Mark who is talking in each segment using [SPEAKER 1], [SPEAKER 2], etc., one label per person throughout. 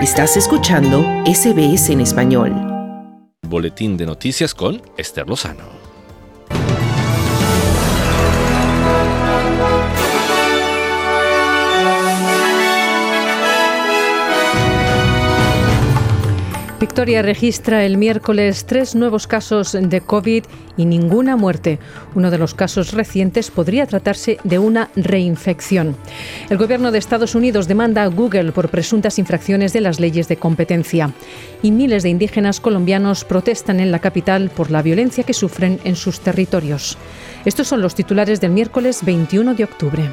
[SPEAKER 1] Estás escuchando SBS en español.
[SPEAKER 2] Boletín de noticias con Esther Lozano.
[SPEAKER 3] Victoria registra el miércoles 3 nuevos casos de COVID y ninguna muerte. Uno de los casos recientes podría tratarse de una reinfección. El gobierno de Estados Unidos demanda a Google por presuntas infracciones de las leyes de competencia. Y miles de indígenas colombianos protestan en la capital por la violencia que sufren en sus territorios. Estos son los titulares del miércoles 21 de octubre.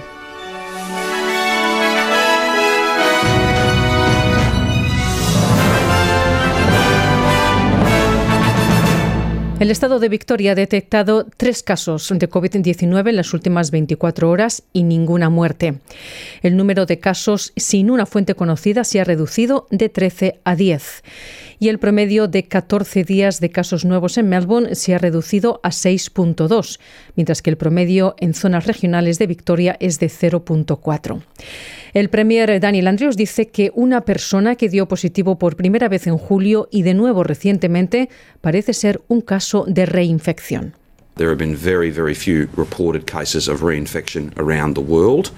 [SPEAKER 3] El estado de Victoria ha detectado 3 casos de COVID-19 en las últimas 24 horas y ninguna muerte. El número de casos sin una fuente conocida se ha reducido de 13 a 10. Y el promedio de 14 días de casos nuevos en Melbourne se ha reducido a 6.2, mientras que el promedio en zonas regionales de Victoria es de 0.4. El premier Daniel Andrews dice que una persona que dio positivo por primera vez en julio y de nuevo recientemente parece ser un caso de reinfección.
[SPEAKER 4] There have been very, very few reported cases of reinfection around the world,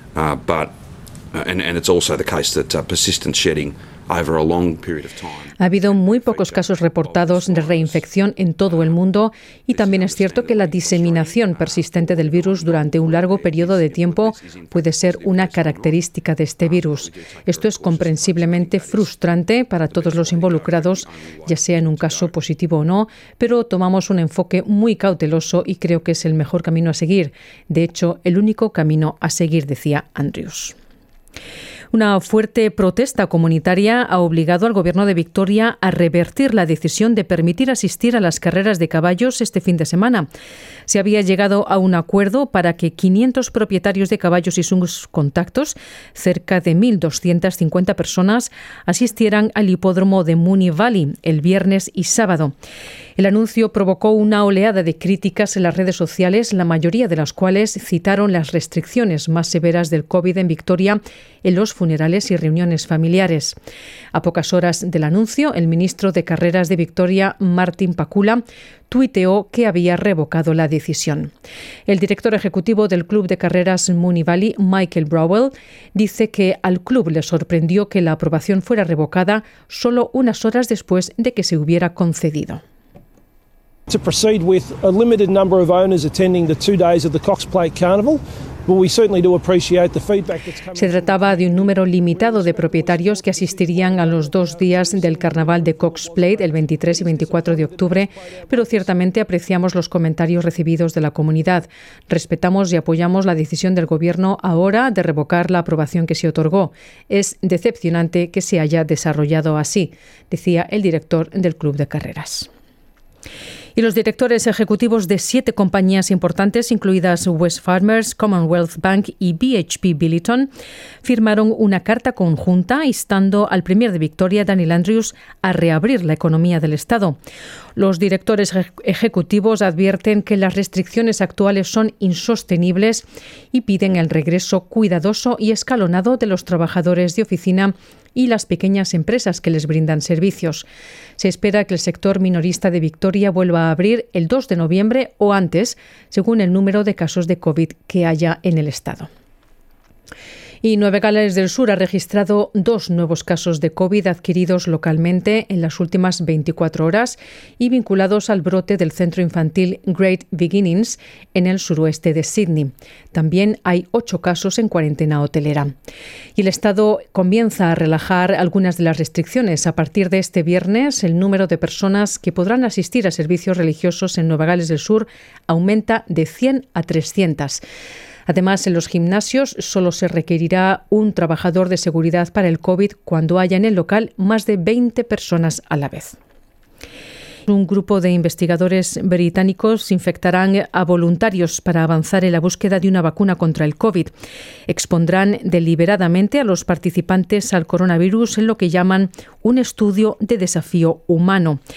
[SPEAKER 4] and it's also the case that persistent shedding over a long period of time.
[SPEAKER 3] Ha habido muy pocos casos reportados de reinfección en todo el mundo y también es cierto que la diseminación persistente del virus durante un largo periodo de tiempo puede ser una característica de este virus. Esto es comprensiblemente frustrante para todos los involucrados, ya sea en un caso positivo o no, pero tomamos un enfoque muy cauteloso y creo que es el mejor camino a seguir. De hecho, el único camino a seguir, decía Andrews. Una fuerte protesta comunitaria ha obligado al gobierno de Victoria a revertir la decisión de permitir asistir a las carreras de caballos este fin de semana. Se había llegado a un acuerdo para que 500 propietarios de caballos y sus contactos, cerca de 1.250 personas, asistieran al hipódromo de Moonee Valley el viernes y sábado. El anuncio provocó una oleada de críticas en las redes sociales, la mayoría de las cuales citaron las restricciones más severas del COVID en Victoria en los funerales y reuniones familiares. A pocas horas del anuncio, el ministro de Carreras de Victoria, Martin Pakula, tuiteó que había revocado la decisión. El director ejecutivo del club de carreras Moonee Valley, Michael Browell, dice que al club le sorprendió que la aprobación fuera revocada solo unas horas después de que se hubiera concedido.
[SPEAKER 5] To proceed with a limited number of owners attending the 2 days of the Cox Plate Carnival.
[SPEAKER 3] Se trataba de un número limitado de propietarios que asistirían a los 2 días del carnaval de Cox Plate, el 23 y 24 de octubre, pero ciertamente apreciamos los comentarios recibidos de la comunidad. Respetamos y apoyamos la decisión del gobierno ahora de revocar la aprobación que se otorgó. Es decepcionante que se haya desarrollado así, decía el director del club de carreras. Y los directores ejecutivos de 7 compañías importantes, incluidas Wesfarmers, Commonwealth Bank y BHP Billiton, firmaron una carta conjunta instando al premier de Victoria, Daniel Andrews, a reabrir la economía del Estado. Los directores ejecutivos advierten que las restricciones actuales son insostenibles y piden el regreso cuidadoso y escalonado de los trabajadores de oficina y las pequeñas empresas que les brindan servicios. Se espera que el sector minorista de Victoria vuelva a abrir el 2 de noviembre o antes, según el número de casos de COVID que haya en el estado. Y Nueva Gales del Sur ha registrado 2 nuevos casos de COVID adquiridos localmente en las últimas 24 horas y vinculados al brote del centro infantil Great Beginnings en el suroeste de Sydney. También hay 8 casos en cuarentena hotelera. Y el Estado comienza a relajar algunas de las restricciones. A partir de este viernes, el número de personas que podrán asistir a servicios religiosos en Nueva Gales del Sur aumenta de 100 a 300. Además, en los gimnasios solo se requerirá un trabajador de seguridad para el COVID cuando haya en el local más de 20 personas a la vez. Un grupo de investigadores británicos infectarán a voluntarios para avanzar en la búsqueda de una vacuna contra el COVID. Expondrán deliberadamente a los participantes al coronavirus en lo que llaman un estudio de desafío humano.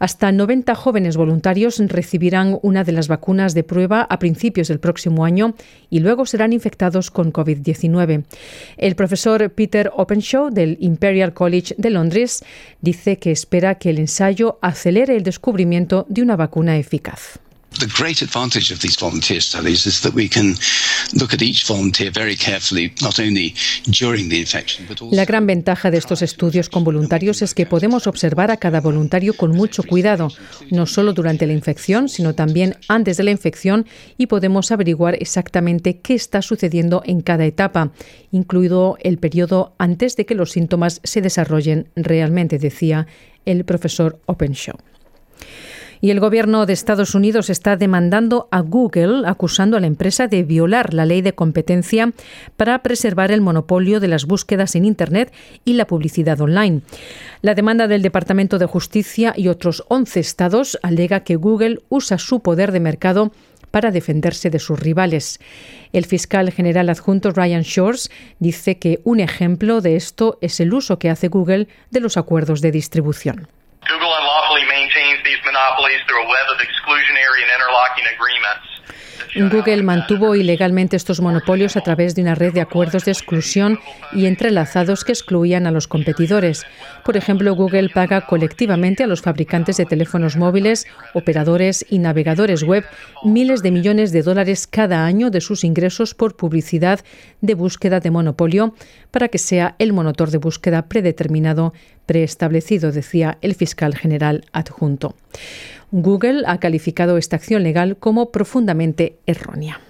[SPEAKER 3] Hasta 90 jóvenes voluntarios recibirán una de las vacunas de prueba a principios del próximo año y luego serán infectados con COVID-19. El profesor Peter Openshaw del Imperial College de Londres dice que espera que el ensayo acelere el descubrimiento de una vacuna eficaz.
[SPEAKER 6] The great advantage of these volunteer studies is that we can look at each volunteer very carefully, not only during the infection, but also...
[SPEAKER 3] La gran ventaja de estos estudios con voluntarios es que podemos observar a cada voluntario con mucho cuidado, no solo durante la infección, sino también antes de la infección, y podemos averiguar exactamente qué está sucediendo en cada etapa, incluido el periodo antes de que los síntomas se desarrollen realmente, decía el profesor Openshaw. Y el gobierno de Estados Unidos está demandando a Google, acusando a la empresa de violar la ley de competencia para preservar el monopolio de las búsquedas en Internet y la publicidad online. La demanda del Departamento de Justicia y otros 11 estados alega que Google usa su poder de mercado para defenderse de sus rivales. El fiscal general adjunto Ryan Shores dice que un ejemplo de esto es el uso que hace Google de los acuerdos de distribución.
[SPEAKER 7] Google unlawfully maintains these monopolies through a web of exclusionary and interlocking agreements.
[SPEAKER 3] Google mantuvo ilegalmente estos monopolios a través de una red de acuerdos de exclusión y entrelazados que excluían a los competidores. Por ejemplo, Google paga colectivamente a los fabricantes de teléfonos móviles, operadores y navegadores web miles de millones de dólares cada año de sus ingresos por publicidad de búsqueda de monopolio para que sea el motor de búsqueda preestablecido, decía el fiscal general adjunto. Google ha calificado esta acción legal como profundamente errónea.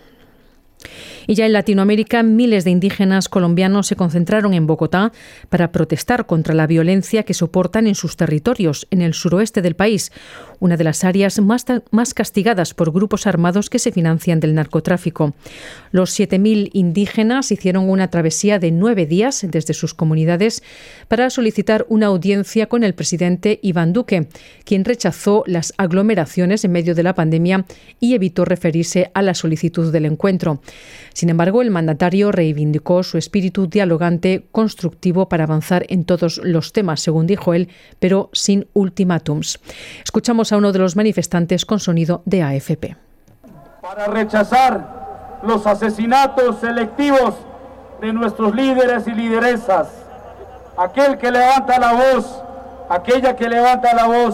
[SPEAKER 3] Y ya en Latinoamérica, miles de indígenas colombianos se concentraron en Bogotá para protestar contra la violencia que soportan en sus territorios, en el suroeste del país, una de las áreas más castigadas por grupos armados que se financian del narcotráfico. Los 7.000 indígenas hicieron una travesía de 9 días desde sus comunidades para solicitar una audiencia con el presidente Iván Duque, quien rechazó las aglomeraciones en medio de la pandemia y evitó referirse a la solicitud del encuentro. Sin embargo, el mandatario reivindicó su espíritu dialogante, constructivo para avanzar en todos los temas, según dijo él, pero sin ultimátums. Escuchamos a uno de los manifestantes con sonido de AFP.
[SPEAKER 8] Para rechazar los asesinatos selectivos de nuestros líderes y lideresas, aquel que levanta la voz, aquella que levanta la voz,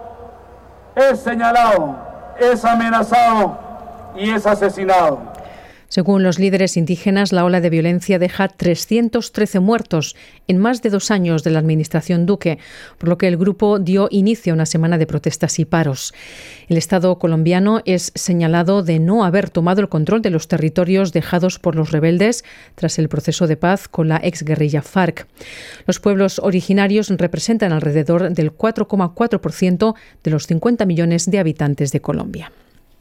[SPEAKER 8] es señalado, es amenazado y es asesinado.
[SPEAKER 3] Según los líderes indígenas, la ola de violencia deja 313 muertos en más de 2 años de la administración Duque, por lo que el grupo dio inicio a una semana de protestas y paros. El Estado colombiano es señalado de no haber tomado el control de los territorios dejados por los rebeldes tras el proceso de paz con la exguerrilla FARC. Los pueblos originarios representan alrededor del 4,4% de los 50 millones de habitantes de Colombia.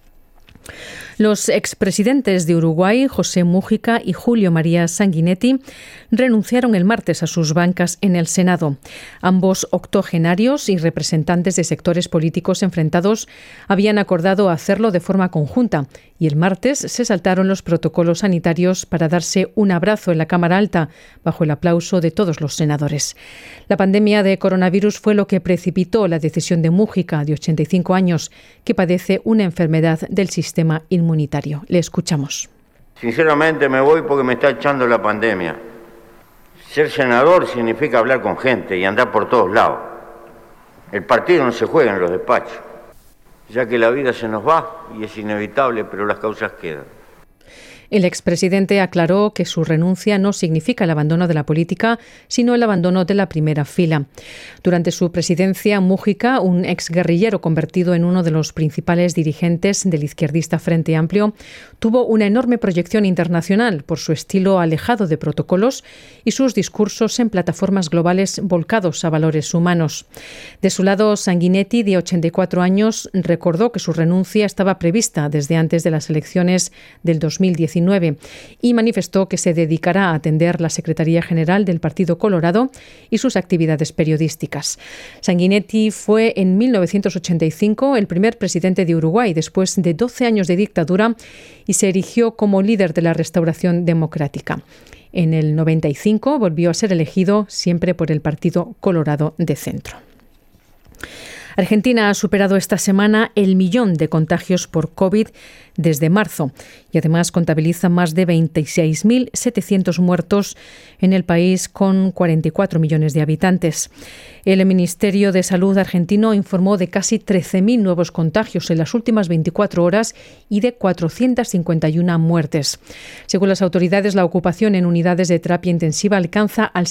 [SPEAKER 3] Los expresidentes de Uruguay, José Mújica y Julio María Sanguinetti, renunciaron el martes a sus bancas en el Senado. Ambos octogenarios y representantes de sectores políticos enfrentados habían acordado hacerlo de forma conjunta y el martes se saltaron los protocolos sanitarios para darse un abrazo en la Cámara Alta, bajo el aplauso de todos los senadores. La pandemia de coronavirus fue lo que precipitó la decisión de Mújica, de 85 años, que padece una enfermedad del sistema inmunitario. Le escuchamos.
[SPEAKER 9] Sinceramente me voy porque me está echando la pandemia. Ser senador significa hablar con gente y andar por todos lados. El partido no se juega en los despachos, ya que la vida se nos va y es inevitable, pero las causas quedan.
[SPEAKER 3] El expresidente aclaró que su renuncia no significa el abandono de la política, sino el abandono de la primera fila. Durante su presidencia, Mújica, un exguerrillero convertido en uno de los principales dirigentes del izquierdista Frente Amplio, tuvo una enorme proyección internacional por su estilo alejado de protocolos y sus discursos en plataformas globales volcados a valores humanos. De su lado, Sanguinetti, de 84 años, recordó que su renuncia estaba prevista desde antes de las elecciones del 2019 y manifestó que se dedicará a atender la Secretaría General del Partido Colorado y sus actividades periodísticas. Sanguinetti fue en 1985 el primer presidente de Uruguay después de 12 años de dictadura y se erigió como líder de la restauración democrática. En el 95 volvió a ser elegido siempre por el Partido Colorado de Centro. Argentina ha superado esta semana el 1.000.000 de contagios por COVID desde marzo y además contabiliza más de 26.700 muertos en el país con 44 millones de habitantes. El Ministerio de Salud argentino informó de casi 13.000 nuevos contagios en las últimas 24 horas y de 451 muertes. Según las autoridades, la ocupación en unidades de terapia intensiva alcanza al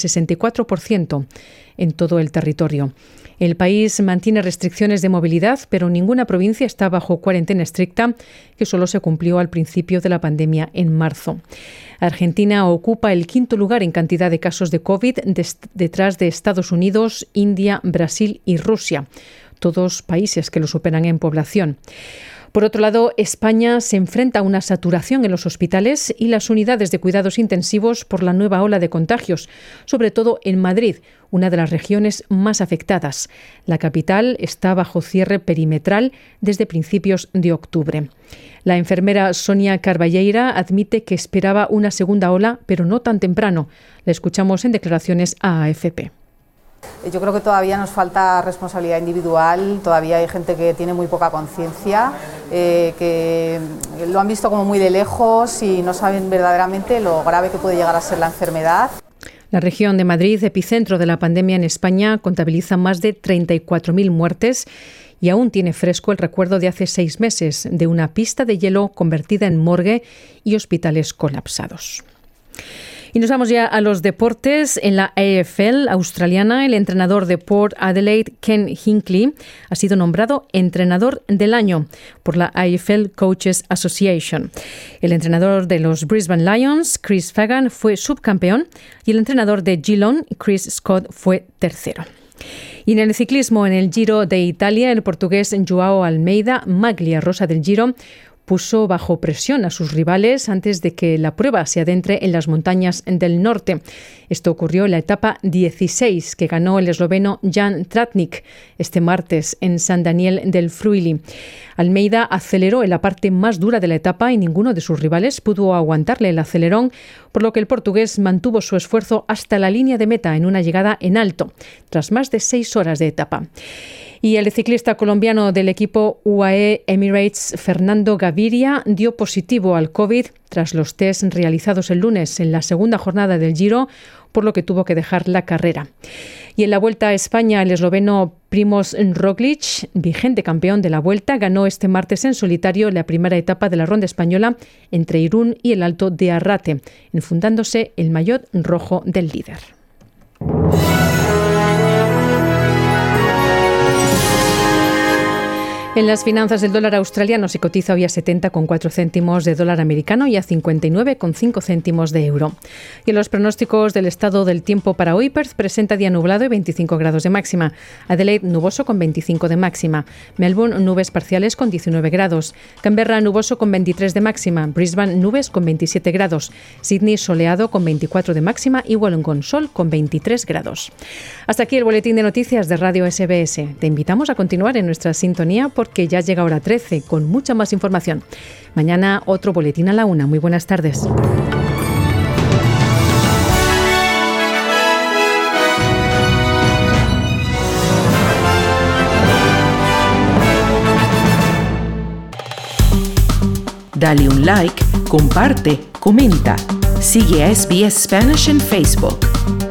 [SPEAKER 3] 64% en todo el territorio. El país mantiene restricciones de movilidad, pero ninguna provincia está bajo cuarentena estricta, que solo se cumplió al principio de la pandemia en marzo. Argentina ocupa el 5º lugar en cantidad de casos de COVID, detrás de Estados Unidos, India, Brasil y Rusia, todos países que lo superan en población. Por otro lado, España se enfrenta a una saturación en los hospitales y las unidades de cuidados intensivos por la nueva ola de contagios, sobre todo en Madrid, una de las regiones más afectadas. La capital está bajo cierre perimetral desde principios de octubre. La enfermera Sonia Carballeira admite que esperaba una segunda ola, pero no tan temprano. La escuchamos en declaraciones a AFP.
[SPEAKER 10] Yo creo que todavía nos falta responsabilidad individual, todavía hay gente que tiene muy poca conciencia, que lo han visto como muy de lejos y no saben verdaderamente lo grave que puede llegar a ser la enfermedad.
[SPEAKER 3] La región de Madrid, epicentro de la pandemia en España, contabiliza más de 34.000 muertes y aún tiene fresco el recuerdo de hace 6 meses de una pista de hielo convertida en morgue y hospitales colapsados. Y nos vamos ya a los deportes. En la AFL australiana, el entrenador de Port Adelaide, Ken Hinkley, ha sido nombrado entrenador del año por la AFL Coaches Association. El entrenador de los Brisbane Lions, Chris Fagan, fue subcampeón y el entrenador de Geelong, Chris Scott, fue tercero. Y en el ciclismo, en el Giro de Italia, el portugués Joao Almeida, maglia rosa del Giro, puso bajo presión a sus rivales antes de que la prueba se adentre en las montañas del norte. Esto ocurrió en la etapa 16 que ganó el esloveno Jan Tratnik este martes en San Daniel del Fruili. Almeida aceleró en la parte más dura de la etapa y ninguno de sus rivales pudo aguantarle el acelerón, por lo que el portugués mantuvo su esfuerzo hasta la línea de meta en una llegada en alto, tras más de 6 horas de etapa. Y el ciclista colombiano del equipo UAE Emirates, Fernando Gaviria, dio positivo al COVID tras los test realizados el lunes en la segunda jornada del Giro, por lo que tuvo que dejar la carrera. Y en la Vuelta a España, el esloveno Primož Roglič, vigente campeón de la Vuelta, ganó este martes en solitario la primera etapa de la ronda española entre Irún y el Alto de Arrate, enfundándose el maillot rojo del líder. En las finanzas, el dólar australiano se cotiza hoy a 70,4 céntimos de dólar americano y a 59,5 céntimos de euro. Y en los pronósticos del estado del tiempo para hoy, Perth presenta día nublado y 25 grados de máxima. Adelaide nuboso con 25 de máxima. Melbourne nubes parciales con 19 grados. Canberra nuboso con 23 de máxima. Brisbane nubes con 27 grados. Sydney soleado con 24 de máxima y Wollongong sol con 23 grados. Hasta aquí el boletín de noticias de Radio SBS. Te invitamos a continuar en nuestra sintonía porque ya llega hora 13 con mucha más información. Mañana otro boletín a la 1. Muy buenas tardes.
[SPEAKER 1] Dale un like, comparte, comenta. Sigue a SBS Spanish en Facebook.